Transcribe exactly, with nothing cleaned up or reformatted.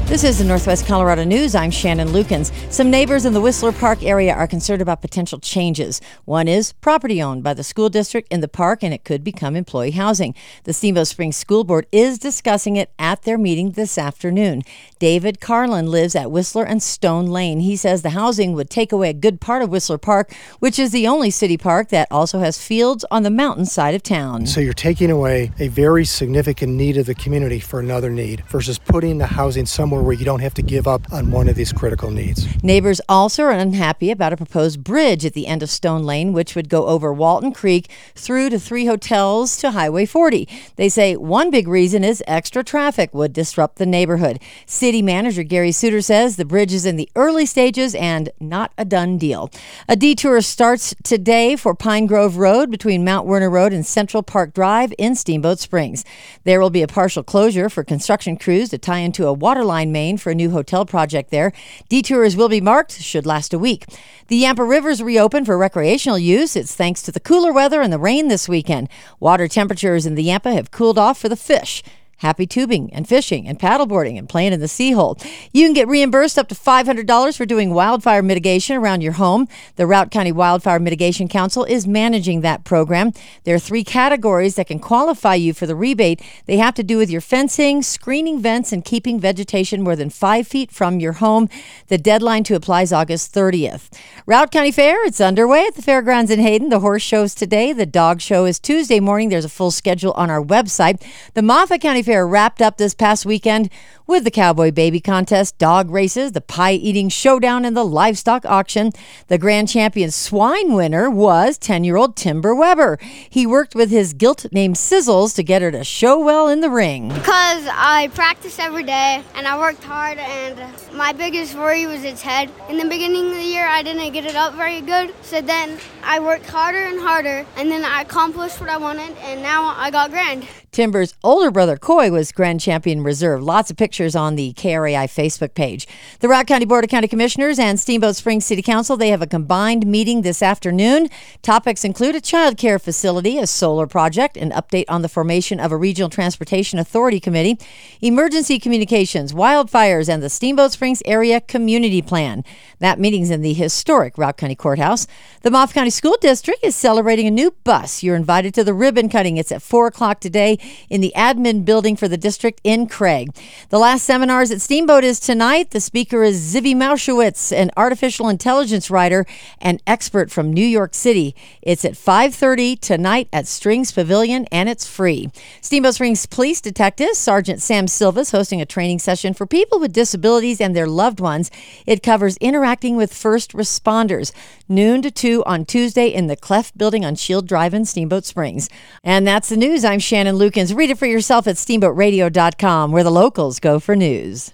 This is the Northwest Colorado News. I'm Shannon Lukens. Some neighbors in the Whistler Park area are concerned about potential changes. One is property owned by the school district in the park, and it could become employee housing. The Steamboat Springs School Board is discussing it at their meeting this afternoon. David Carlin lives at Whistler and Stone Lane. He says the housing would take away a good part of Whistler Park, which is the only city park that also has fields on the mountain side of town. So you're taking away a very significant need of the community for another need versus putting the housing somewhere where you don't have to give up on one of these critical needs. Neighbors also are unhappy about a proposed bridge at the end of Stone Lane, which would go over Walton Creek through to three hotels to Highway forty. They say one big reason is extra traffic would disrupt the neighborhood. City manager Gary Suter says the bridge is in the early stages and not a done deal. A detour starts today for Pine Grove Road between Mount Werner Road and Central Park Drive in Steamboat Springs. There will be a partial closure for construction crews to tie into a waterline main for a new hotel project there. Detours will be marked, should last a week. The Yampa River's reopened for recreational use. It's thanks to the cooler weather and the rain this weekend. Water temperatures in the Yampa have cooled off for the fish. Happy tubing and fishing and paddleboarding and playing in the sea hole. You can get reimbursed up to five hundred dollars for doing wildfire mitigation around your home. The Routt County Wildfire Mitigation Council is managing that program. There are three categories that can qualify you for the rebate. They have to do with your fencing, screening vents, and keeping vegetation more than five feet from your home. The deadline to apply is August thirtieth. Routt County Fair, it's underway at the fairgrounds in Hayden. The horse show's today. The dog show is Tuesday morning. There's a full schedule on our website. The Moffat County Fair wrapped up this past weekend with the Cowboy Baby Contest, dog races, the pie-eating showdown, and the livestock auction. The grand champion swine winner was ten-year-old Timber Weber. He worked with his gilt named Sizzles to get her to show well in the ring. Because I practiced every day, and I worked hard, and my biggest worry was its head. In the beginning of the year, I didn't get it up very good, so then I worked harder and harder, and then I accomplished what I wanted, and now I got grand. Timber's older brother, Coy, was grand champion reserve. Lots of pictures on the K R A I Facebook page. The Routt County Board of County Commissioners and Steamboat Springs City Council, they have a combined meeting this afternoon. Topics include a child care facility, a solar project, an update on the formation of a Regional Transportation Authority Committee, emergency communications, wildfires, and the Steamboat Springs Area Community Plan. That meeting's in the historic Routt County Courthouse. The Moffat County School District is celebrating a new bus. You're invited to the ribbon cutting. It's at four o'clock today in the admin building for the district in Craig. The last seminars at Steamboat is tonight. The speaker is Zivy Mauschowitz, an artificial intelligence writer and expert from New York City. It's at five thirty tonight at Strings Pavilion, and it's free. Steamboat Springs Police Detective Sergeant Sam Silva is hosting a training session for people with disabilities and their loved ones. It covers interacting with first responders. Noon to two on Tuesday in the Clef Building on Shield Drive in Steamboat Springs. And that's the news. I'm Shannon Lukens. Read it for yourself at steamboat radio dot com, where the locals go for news.